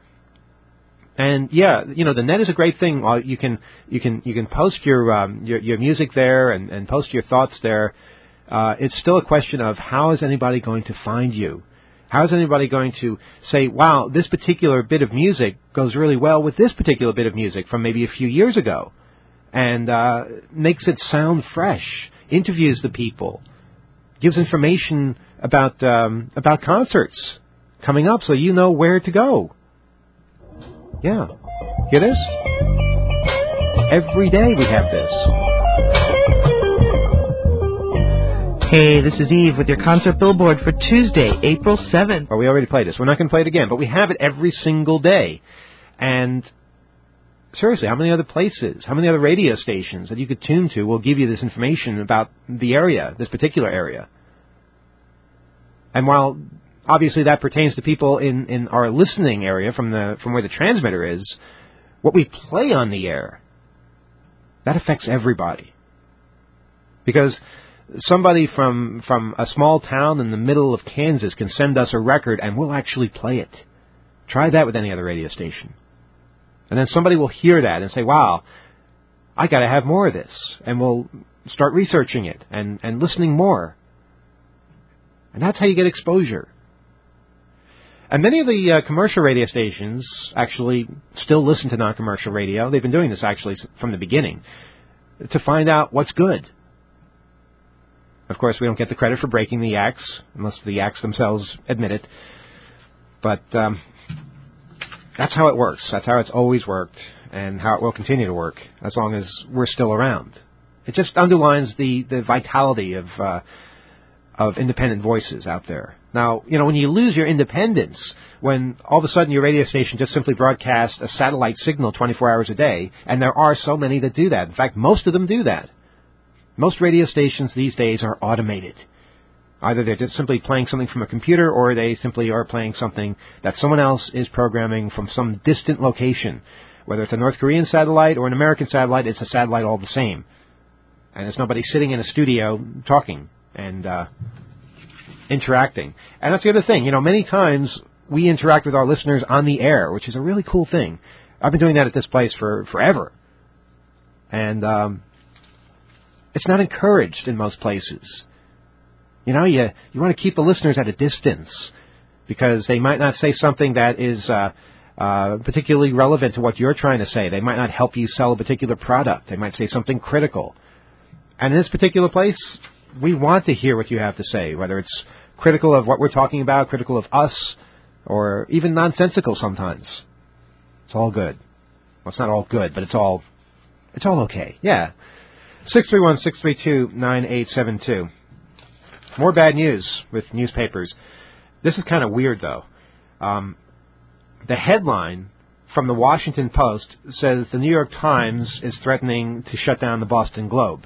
And yeah, you know, the net is a great thing. You can you can you can post your um, your, your music there and, and post your thoughts there. Uh, it's still a question of how is anybody going to find you? How is anybody going to say, "Wow, this particular bit of music goes really well with this particular bit of music from maybe a few years ago," and uh, makes it sound fresh, interviews the people, gives information about um, about concerts coming up, so you know where to go. Yeah. Hear this? Every day we have this. Hey, this is Eve with your concert billboard for Tuesday, April seventh. Well, we already played this. We're not going to play it again, but we have it every single day. And seriously, how many other places, how many other radio stations that you could tune to will give you this information about the area, this particular area? And while obviously that pertains to people in, in our listening area from the from where the transmitter is, what we play on the air, that affects everybody. Because somebody from from a small town in the middle of Kansas can send us a record and we'll actually play it. Try that with any other radio station. And then somebody will hear that and say, wow, I got to have more of this. And we'll start researching it and, and listening more. And that's how you get exposure. And many of the uh, commercial radio stations actually still listen to non-commercial radio. They've been doing this actually from the beginning to find out what's good. Of course, we don't get the credit for breaking the acts, unless the acts themselves admit it. But um, that's how it works. That's how it's always worked, and how it will continue to work as long as we're still around. It just underlines the, the vitality of uh, of independent voices out there. Now, you know, when you lose your independence, when all of a sudden your radio station just simply broadcasts a satellite signal twenty-four hours a day, and there are so many that do that. In fact, most of them do that. Most radio stations these days are automated. Either they're just simply playing something from a computer, or they simply are playing something that someone else is programming from some distant location. Whether it's a North Korean satellite or an American satellite, it's a satellite all the same. And there's nobody sitting in a studio talking and uh, interacting. And that's the other thing. You know, many times we interact with our listeners on the air, which is a really cool thing. I've been doing that at this place for forever. And um, it's not encouraged in most places. You know, you, you want to keep the listeners at a distance because they might not say something that is uh, uh, particularly relevant to what you're trying to say. They might not help you sell a particular product. They might say something critical. And in this particular place, we want to hear what you have to say, whether it's critical of what we're talking about, critical of us, or even nonsensical sometimes. It's all good. Well, it's not all good, but it's all it's all okay. Yeah. six three one, six three two, nine eight seven two. More bad news with newspapers. This is kind of weird, though. Um, the headline from the Washington Post says the New York Times is threatening to shut down the Boston Globe.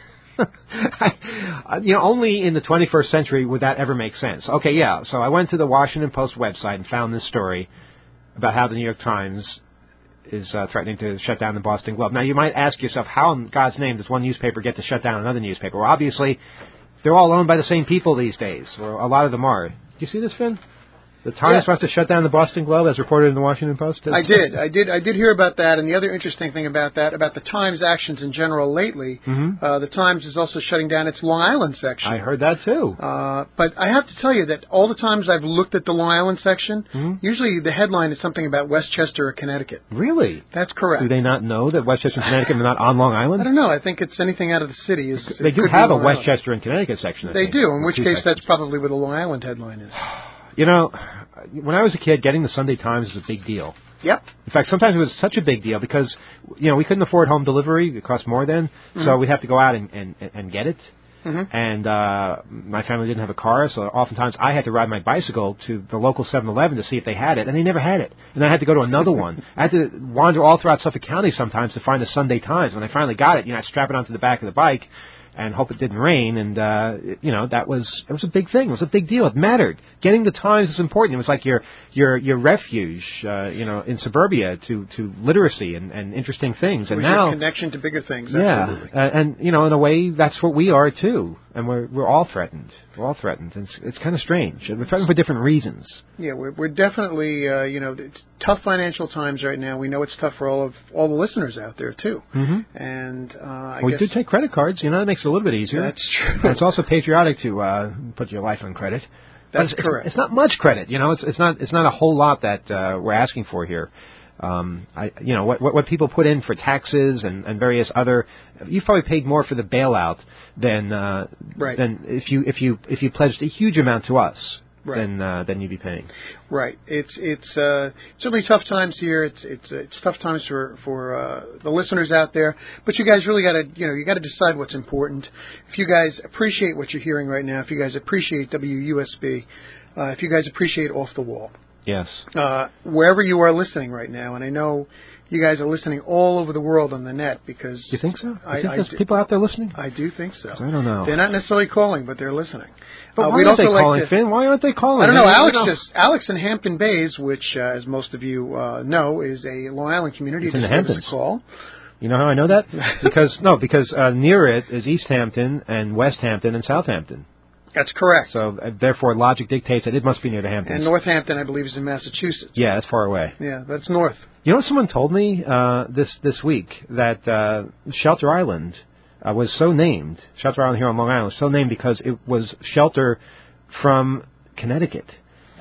I, you know, only in the twenty-first century would that ever make sense. Okay, yeah, so I went to the Washington Post website and found this story about how the New York Times is uh, threatening to shut down the Boston Globe. Now, you might ask yourself, how in God's name does one newspaper get to shut down another newspaper? Well, obviously, they're all owned by the same people these days, or a lot of them are. Do you see this, Finn? The Times yeah. wants to shut down the Boston Globe, as reported in the Washington Post? I did. I did I did hear about that, and the other interesting thing about that, about the Times' actions in general lately, mm-hmm. uh, the Times is also shutting down its Long Island section. I heard that, too. Uh, but I have to tell you that all the times I've looked at the Long Island section, mm-hmm. usually the headline is something about Westchester or Connecticut. Really? That's correct. Do they not know that Westchester and Connecticut are not on Long Island? I don't know. I think it's anything out of the city. Is They do have a Westchester and Connecticut section, I They think. do, in which case sections. that's probably where the Long Island headline is. You know, when I was a kid, getting the Sunday Times was a big deal. Yep. In fact, sometimes it was such a big deal because, you know, we couldn't afford home delivery. It cost more then. Mm-hmm. So we'd have to go out and, and, and get it. Mm-hmm. And uh, my family didn't have a car, so oftentimes I had to ride my bicycle to the local seven eleven to see if they had it, and they never had it. And I had to go to another one. I had to wander all throughout Suffolk County sometimes to find the Sunday Times. When I finally got it, you know, I'd strap it onto the back of the bike and hope it didn't rain, and, uh, you know, that was, it was a big thing. It was a big deal. It mattered. Getting the Times was important. It was like your, your, your refuge, uh, you know, in suburbia to, to literacy and, and interesting things. It and was now, your connection to bigger things. Yeah. Absolutely. Uh, and, you know, in a way, that's what we are, too. And we're, we're all threatened. We're all threatened. And it's, it's kind of strange. We're threatened for different reasons. Yeah, we're, we're definitely, uh, you know, it's tough financial times right now. We know it's tough for all of all the listeners out there, too. Mm-hmm. And uh, I well, guess... we do take credit cards. You know, that makes it a little bit easier. That's true. And it's also patriotic to uh, put your life on credit. That's it's, correct. It's, it's not much credit. You know, it's, it's not it's not a whole lot that uh, we're asking for here. Um, I, you know, what, what what people put in for taxes and, and various other, you've probably paid more for the bailout than uh, right. than if you if you if you pledged a huge amount to us. Right. Than uh, than you'd be paying. Right. It's it's uh, certainly tough times here. It's it's uh, it's tough times for for uh, the listeners out there. But you guys really got to you know you got to decide what's important. If you guys appreciate what you're hearing right now, if you guys appreciate W U S B, uh, if you guys appreciate Off the Wall, yes, uh, wherever you are listening right now, and I know you guys are listening all over the world on the net because you think so? You I, think I there's do, people out there listening? I do think so. I don't know. They're not necessarily calling, but they're listening. But uh, why we'd aren't also they like calling, to, Finn? Why aren't they calling? I don't know. I Alex don't know. just Alex in Hampton Bays, which, uh, as most of you uh, know, is a Long Island community. It's in the just gave us Hamptons. a call. You know how I know that? because no, because uh, near it is East Hampton and West Hampton and Southampton. That's correct. So uh, therefore, logic dictates that it must be near the Hamptons. And Northampton, I believe, is in Massachusetts. Yeah, that's far away. Yeah, that's north. You know what someone told me uh, this this week that uh, Shelter Island uh, was so named. Shelter Island here on Long Island was so named because it was shelter from Connecticut.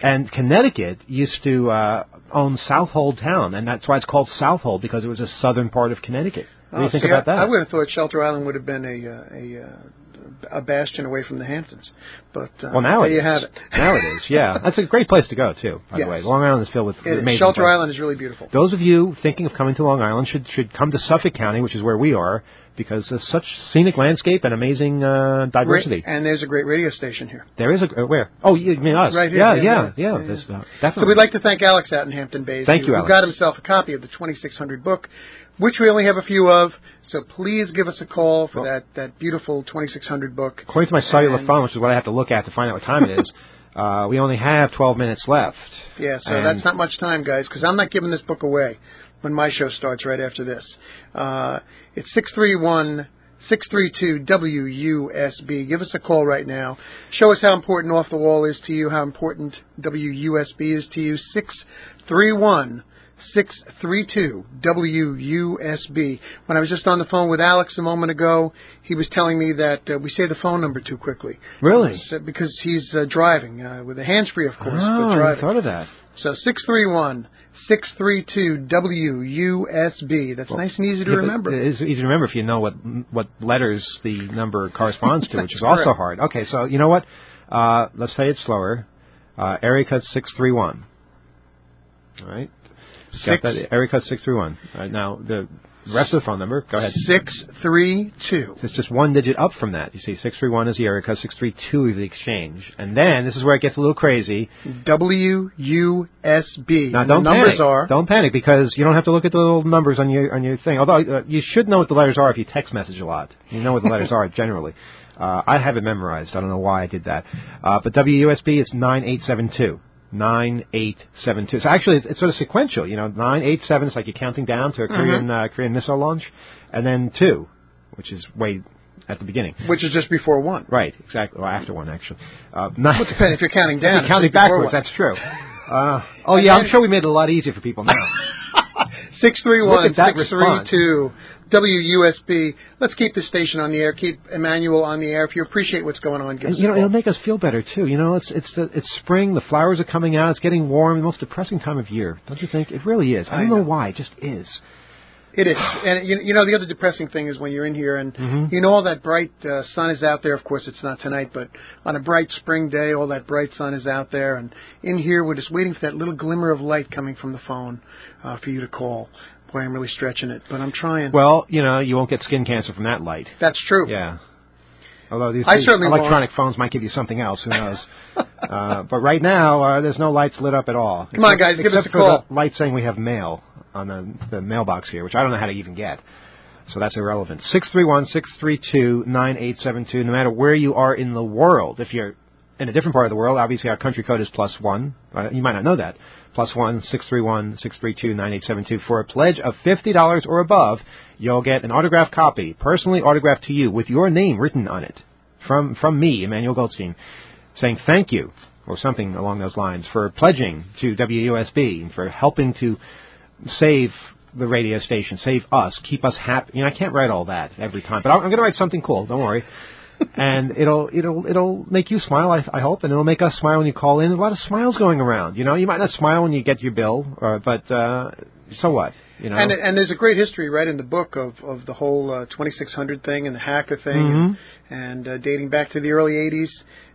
And Connecticut used to uh, own Southold Town, and that's why it's called Southold, because it was a southern part of Connecticut. What do you oh, think see, about I, that? I would have thought Shelter Island would have been a uh, a, uh, a bastion away from the Hamptons. But uh, well, now there it you is. have it. Now it is, yeah. That's a great place to go, too, by yes. the way. Long Island is filled with it amazing is. Shelter places. Island is really beautiful. Those of you thinking of coming to Long Island should should come to Suffolk County, which is where we are, because there's such scenic landscape and amazing uh, diversity. And there's a great radio station here. There is a uh, where? Oh, you mean us? Right here. Yeah, yeah, yeah, yeah. yeah. yeah, this, yeah. uh, definitely. So we'd like to thank Alex out in Hampton Bays. Thank you, who Alex. got himself a copy of the twenty-six hundred book, which we only have a few of. So please give us a call for well, that, that beautiful twenty-six hundred book. According to my cellular and phone, which is what I have to look at to find out what time it is, uh, we only have twelve minutes left. Yeah, so and that's not much time, guys, because I'm not giving this book away when my show starts right after this. Uh, it's six three one, six three two, W U S B. Give us a call right now. Show us how important Off the Wall is to you, how important W U S B is to you. six three one, six three two, W U S B. When I was just on the phone with Alex a moment ago, he was telling me that uh, we say the phone number too quickly. Really? Uh, because he's uh, driving, uh, with a hands-free, of course, Oh, but I driving. thought of that. So six three one, six three two, W U S B. That's well, nice and easy to yeah, remember. It's easy to remember if you know what what letters the number corresponds to, which is also correct. hard. Okay, so you know what? Uh, let's say it slower. Uh, area code six three one. All right. Six. Got that? Area code six three one. All right, now, the rest of the phone number, go ahead. six three two. It's just one digit up from that. You see, six three one is the area code, six three two is the exchange. And then, this is where it gets a little crazy. W U S B. Now, and don't the numbers panic. are... Don't panic, because you don't have to look at the little numbers on your on your thing. Although, uh, you should know what the letters are if you text message a lot. You know what the letters are, generally. Uh, I have it memorized. I don't know why I did that. Uh, but W U S B is nine eight seven two. nine eight seven two. So actually, it's, it's sort of sequential. You know, nine eight seven is like you're counting down to a Korean mm-hmm. uh, Korean missile launch, and then two, which is way at the beginning. Which is just before one. Right, exactly. Well, after one, actually. Uh, not, well, it depends if you're counting down. If you're counting backwards, that's true. Uh, oh, yeah, I'm sure we made it a lot easier for people now. six three one, six three two, W U S B. Let's keep the station on the air. Keep Emmanuel on the air. If you appreciate what's going on, give and, us you a know, call. it'll make us feel better too. You know, it's it's the, it's spring. The flowers are coming out. It's getting warm. The most depressing time of year, don't you think? It really is. I don't I know. know why. It just is. It is. And, you, you know, the other depressing thing is when you're in here and, mm-hmm. you know, all that bright uh, sun is out there. Of course, it's not tonight, but on a bright spring day, all that bright sun is out there. And in here, we're just waiting for that little glimmer of light coming from the phone uh, for you to call. Boy, I'm really stretching it, but I'm trying. Well, you know, you won't get skin cancer from that light. That's true. Yeah. Although these, I these certainly electronic won't. phones might give you something else. Who knows? uh, but right now, uh, there's no lights lit up at all. Come on, guys, give us a except for call. the light saying we have mail on the, the mailbox here, which I don't know how to even get. So that's irrelevant. six three one, six three two, nine eight seven two. No matter where you are in the world, if you're in a different part of the world, obviously our country code is plus one. Uh, you might not know that. Plus one, six three one, six three two, nine eight seven two. For a pledge of fifty dollars or above, you'll get an autographed copy, personally autographed to you, with your name written on it, from from me, Emmanuel Goldstein, saying thank you, or something along those lines, for pledging to W U S B and for helping to save the radio station, save us, keep us happy. You know, I can't write all that every time, but I'm, I'm going to write something cool. Don't worry. And it'll it'll it'll make you smile, I, I hope, and it'll make us smile when you call in. There's a lot of smiles going around. You know, you might not smile when you get your bill, uh, but uh, so what? You know. And and there's a great history right in the book of of the whole uh, twenty-six hundred thing and the hacker thing, mm-hmm. and, and uh, dating back to the early eighties,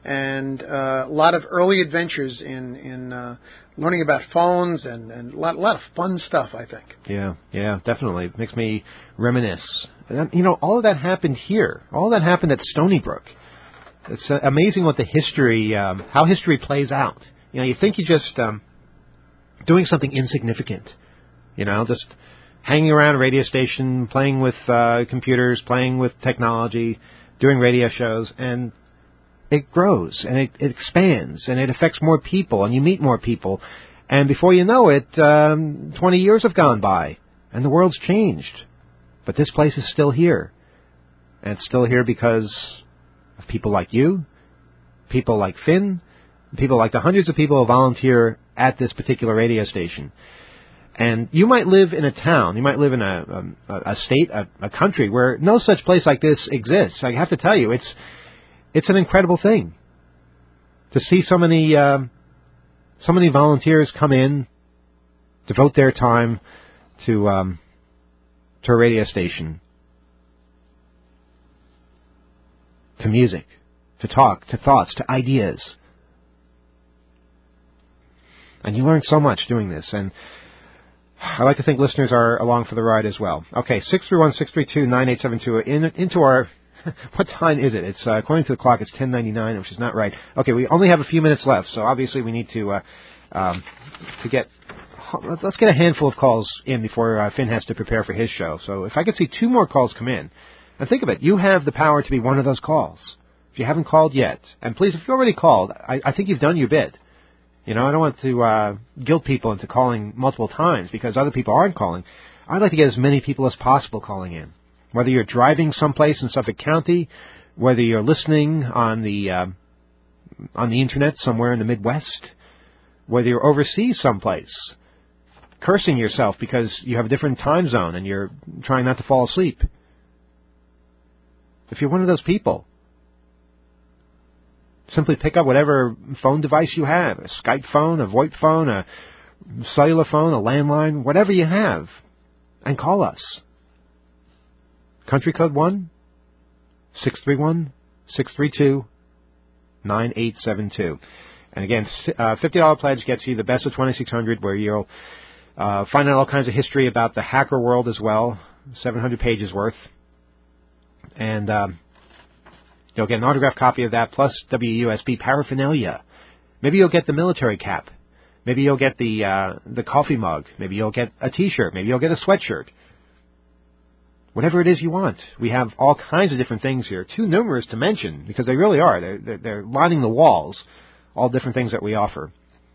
and uh, a lot of early adventures in in uh, learning about phones and and a lot, a lot of fun stuff, I think. Yeah, yeah, definitely. It makes me reminisce. And, you know, all of that happened here. All of that happened at Stony Brook. It's uh, amazing what the history, um, how history plays out. You know, you think you're just um, doing something insignificant. You know, just hanging around a radio station, playing with uh, computers, playing with technology, doing radio shows, and it grows and it, it expands and it affects more people and you meet more people. And before you know it, um, twenty years have gone by and the world's changed. But this place is still here. And it's still here because of people like you, people like Finn, people like the hundreds of people who volunteer at this particular radio station. And you might live in a town, you might live in a, a, a state, a, a country where no such place like this exists. I have to tell you, it's it's an incredible thing to see so many um, So many volunteers come in, devote their time to um, to a radio station, to music, to talk, to thoughts, to ideas. And you learn so much doing this, and I like to think listeners are along for the ride as well. Okay, six three one, six three two, nine eight seven two. In, into our... What time is it? It's uh, according to the clock, it's ten ninety-nine, which is not right. Okay, we only have a few minutes left, so obviously we need to uh, um, to get... Let's get a handful of calls in before uh, Finn has to prepare for his show. So if I could see two more calls come in, and think of it, you have the power to be one of those calls. If you haven't called yet, and please, if you already called, I, I think you've done your bit. You know, I don't want to uh, guilt people into calling multiple times because other people aren't calling. I'd like to get as many people as possible calling in. Whether you're driving someplace in Suffolk County, whether you're listening on the uh, on the internet somewhere in the Midwest, whether you're overseas someplace, cursing yourself because you have a different time zone and you're trying not to fall asleep. If you're one of those people, simply pick up whatever phone device you have, a Skype phone, a VoIP phone, a cellular phone, a landline, whatever you have, and call us. Country code one, six three one, six three two, nine eight seven two. And again, uh, fifty dollars pledge gets you the Best of twenty-six hundred, where you'll uh, find out all kinds of history about the hacker world as well, seven hundred pages worth. And um, you'll get an autographed copy of that, plus W U S B paraphernalia. Maybe you'll get the military cap. Maybe you'll get the uh, the coffee mug. Maybe you'll get a T-shirt. Maybe you'll get a sweatshirt. Whatever it is you want. We have all kinds of different things here. Too numerous to mention, because they really are. They're, they're, they're lining the walls. All different things that we offer.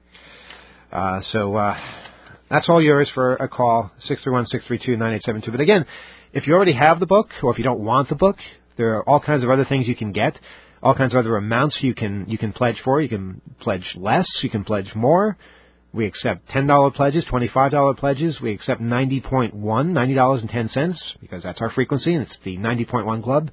Uh, so uh, that's all yours for a call, six three one, six three two, nine eight seven two. But again, if you already have the book, or if you don't want the book, there are all kinds of other things you can get, all kinds of other amounts you can you can pledge for. You can pledge less, you can pledge more. We accept ten dollars pledges, twenty-five dollars pledges. We accept ninety point one, ninety dollars and ten cents, because that's our frequency, and it's the ninety point one club.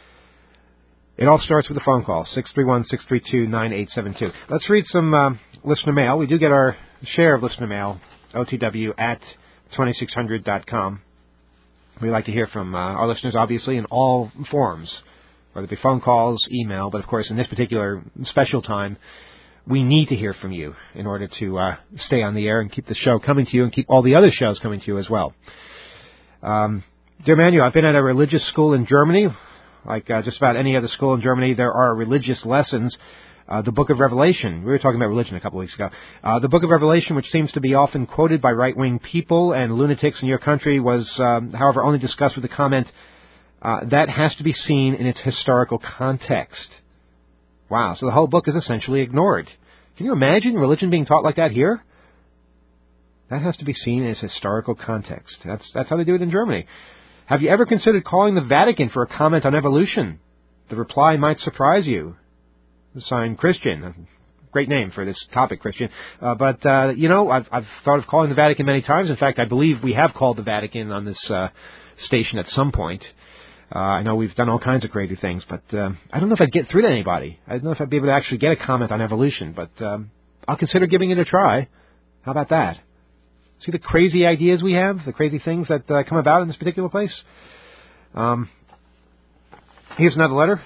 It all starts with a phone call, six three one, six three two, nine eight seven two. Let's read some uh, listener mail. We do get our share of listener mail, O T W at twenty-six hundred dot com. We like to hear from uh, our listeners, obviously, in all forms, whether it be phone calls, email, but of course, in this particular special time, we need to hear from you in order to uh, stay on the air and keep the show coming to you and keep all the other shows coming to you as well. Um, dear Manu, I've been at a religious school in Germany. Like uh, just about any other school in Germany, there are religious lessons. Uh, the Book of Revelation, we were talking about religion a couple of weeks ago. Uh, the Book of Revelation, which seems to be often quoted by right-wing people and lunatics in your country, was, um, however, only discussed with the comment, uh, that has to be seen in its historical context. Wow, so the whole book is essentially ignored. Can you imagine religion being taught like that here? That has to be seen in its historical context. That's that's how they do it in Germany. Have you ever considered calling the Vatican for a comment on evolution? The reply might surprise you. Signed, Christian. Great name for this topic, Christian. Uh, but, uh, you know, I've, I've thought of calling the Vatican many times. In fact, I believe we have called the Vatican on this uh, station at some point. Uh, I know we've done all kinds of crazy things, but uh, I don't know if I'd get through to anybody. I don't know if I'd be able to actually get a comment on evolution, but um, I'll consider giving it a try. How about that? See the crazy ideas we have, the crazy things that uh, come about in this particular place? Um, here's another letter.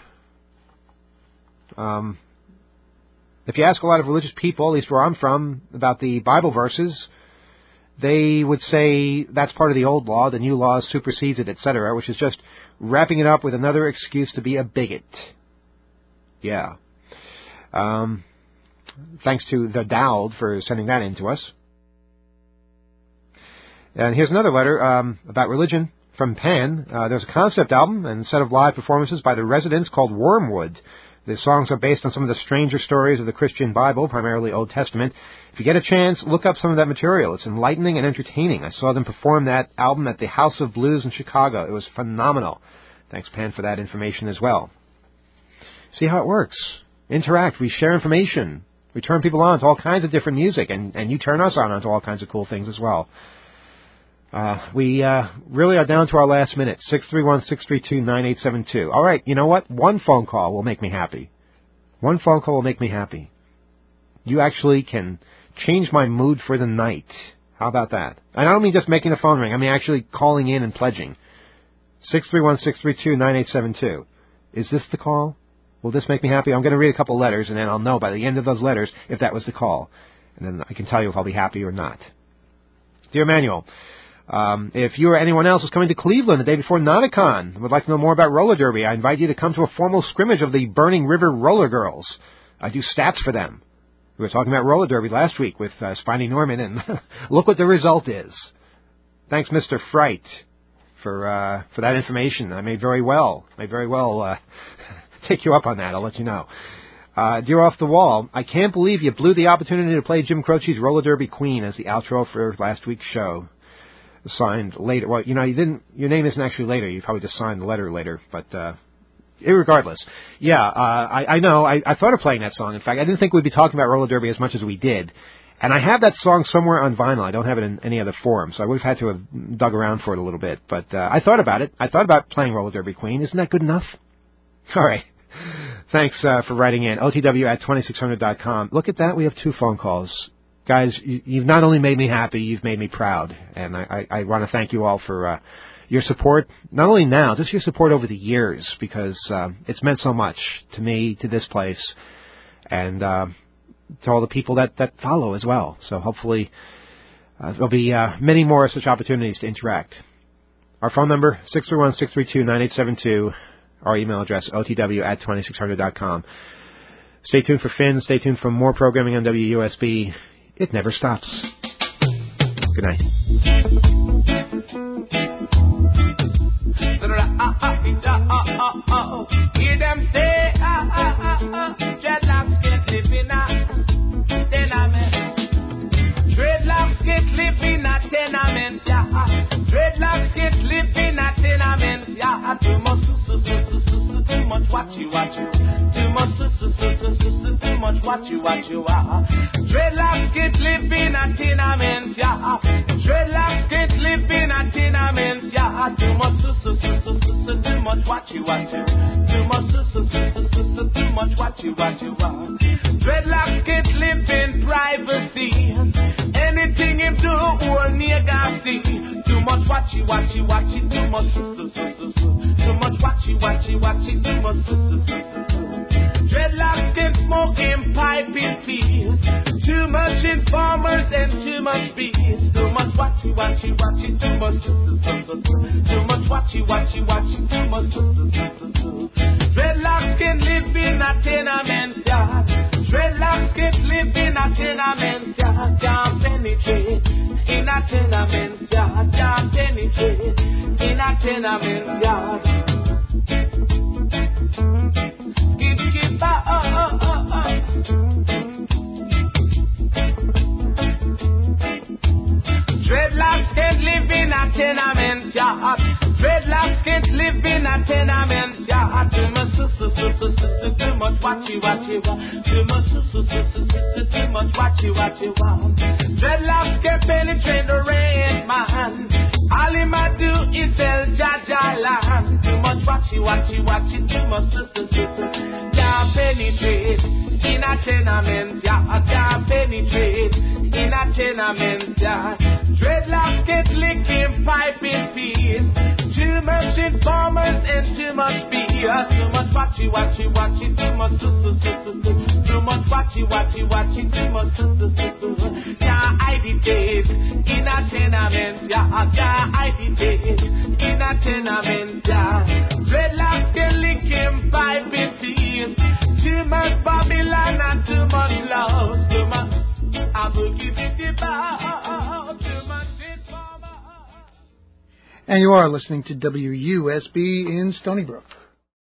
Um, if you ask a lot of religious people, at least where I'm from, about the Bible verses, they would say that's part of the old law, the new law supersedes it, et cetera, which is just wrapping it up with another excuse to be a bigot. Yeah. Um, thanks to the Dowd for sending that in to us. And here's another letter um, about religion from Pan. Uh, there's a concept album and a set of live performances by the Residents called Wormwood. The songs are based on some of the stranger stories of the Christian Bible, primarily Old Testament. If you get a chance, look up some of that material. It's enlightening and entertaining. I saw them perform that album at the House of Blues in Chicago. It was phenomenal. Thanks, Pan, for that information as well. See how it works. Interact. We share information. We turn people on to all kinds of different music, and, and you turn us on onto all kinds of cool things as well. Uh, we uh, really are down to our last minute, six three one, six three two, nine eight seven two. All right, you know what? One phone call will make me happy. One phone call will make me happy. You actually can change my mood for the night. How about that? And I don't mean just making the phone ring. I mean actually calling in and pledging. six three one, six three two, nine eight seven two. Is this the call? Will this make me happy? I'm going to read a couple letters, and then I'll know by the end of those letters if that was the call. And then I can tell you if I'll be happy or not. Dear Manuel, um, if you or anyone else is coming to Cleveland the day before Nauticon and would like to know more about roller derby, I invite you to come to a formal scrimmage of the Burning River Roller Girls. I do stats for them. We were talking about roller derby last week with uh, Spiny Norman, and look what the result is. Thanks, Mister Fright, for uh, for that information. I may very well, may very well uh, take you up on that. I'll let you know. Uh, dear Off the Wall, I can't believe you blew the opportunity to play Jim Croce's Roller Derby Queen as the outro for last week's show. Signed later. Well, you know, you didn't. Your name isn't actually later. You probably just signed the letter later, but. Uh, Irregardless, yeah, uh, I, I know, I, I thought of playing that song. In fact, I didn't think we'd be talking about roller derby as much as we did. And I have that song somewhere on vinyl. I don't have it in any other forum, so I would have had to have dug around for it a little bit. But uh, I thought about it. I thought about playing Roller Derby Queen. Isn't that good enough? All right. Thanks uh, for writing in. O T W at twenty-six hundred dot com. Look at that. We have two phone calls. Guys, you, you've not only made me happy, you've made me proud. And I, I, I want to thank you all for... Uh, your support, not only now, just your support over the years, because uh, it's meant so much to me, to this place, and uh, to all the people that, that follow as well. So hopefully uh, there'll be uh, many more such opportunities to interact. Our phone number, six three one, six three two, nine eight seven two. Our email address, O T W at twenty-six hundred dot com. Stay tuned for Finn. Stay tuned for more programming on W U S B. It never stops. Good night. Hear them say, ah, ah, ah, ah, dreadlocks get live in a tenement. Dreadlocks get live in a tenement, yeah. Dreadlocks get live in a tenement, yeah. Too much, too much, what you, what you. Too much, too much, what you, what you are. Dreadlocks get live in a tenement, yeah. Dreadlocks get live in a tenement, yeah. Too much, too much, what you, what you. Too much, too much, what you, what you are. Dreadlocks get live in privacy. Anything him do, all nigga see. Too much, what you, what you, what you. Too much, too much, what you, what you, what you. Too much, dreadlocks can smoke and pipe in peace. Too much informers and too much bees. Too much watchy, watchy, watchy. Too much, too much watchy, watchy, watchy. Too much. Dreadlocks can live in a tenement yard. Dreadlocks can live in a tenement yard. Can't penetrate in a tenement yard. Can't penetrate in a tenement yard. Oh, oh, oh, oh. Dreadlocks can't live in a tenement yard. Dreadlocks can't live in a tenement yard. Too much, too much, watchy, watchy, too much, too much, watchy, watchy, dreadlocks can penetrate the red man. All him a do is sell Jaja land. Too much, watchy, watchy, watchy, too much, can't penetrate in a tenement yard. Can't penetrate in a tenement yard. Dreadlocks get licking pipe in peace. Too much informers and too much beer. Too much watchy, watchy, watchy. Too much, too much watchy, watchy, watchy. Too much, can't agitate in a tenement yard. Can't agitate in a tenement yard. Dreadlocks get licking pipe in peace. Too much Babylon and too much love. Too much, I will give it the bow. Too much informer. And you are listening to W U S B in Stony Brook.